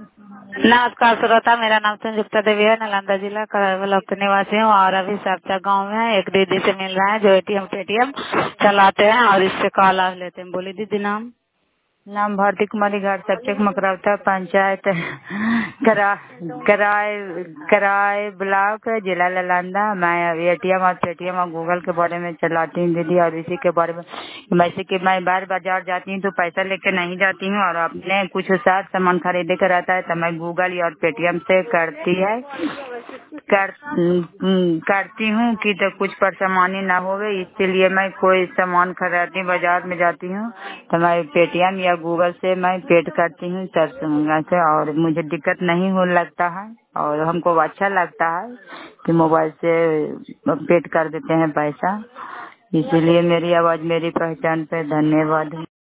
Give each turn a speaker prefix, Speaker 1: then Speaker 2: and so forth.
Speaker 1: नमस्कार श्रोता, मेरा नाम संयुक्ता देवी है। नालंदा जिला ब्लॉक के निवासी हूँ और अभी सबचा गांव में है। एक दीदी से मिल रहा है जो एटीएम पेटीएम चलाते हैं और इससे कॉल लाभ लेते हैं। बोली दीदी नाम।
Speaker 2: नाम भारती कुमारी, घर सबचक मकरौता, पंचायत करा कराए कराए ब्लॉक, जिला नालंदा। मैं एटीएम और पेटीएम और गूगल के बारे में चलाती हूँ दीदी, और इसी के बारे में वैसे कि मैं बार बाजार जाती हूँ तो पैसा लेके नहीं जाती हूँ, और अपने कुछ साथ सामान खरीदे का रहता है तो मैं गूगल और पेटीएम से करती हूँ कि तो कुछ परेशानी ना होवे, इसीलिए मैं कोई सामान खरीदने बाजार में जाती हूँ तो मैं पेटीएम या गूगल से मैं पेड करती हूँ सरसंगा से, और मुझे दिक्कत नहीं हो लगता है और हमको अच्छा लगता है कि मोबाइल से पेड कर देते हैं पैसा। इसीलिए मेरी आवाज मेरी पहचान पे धन्यवाद।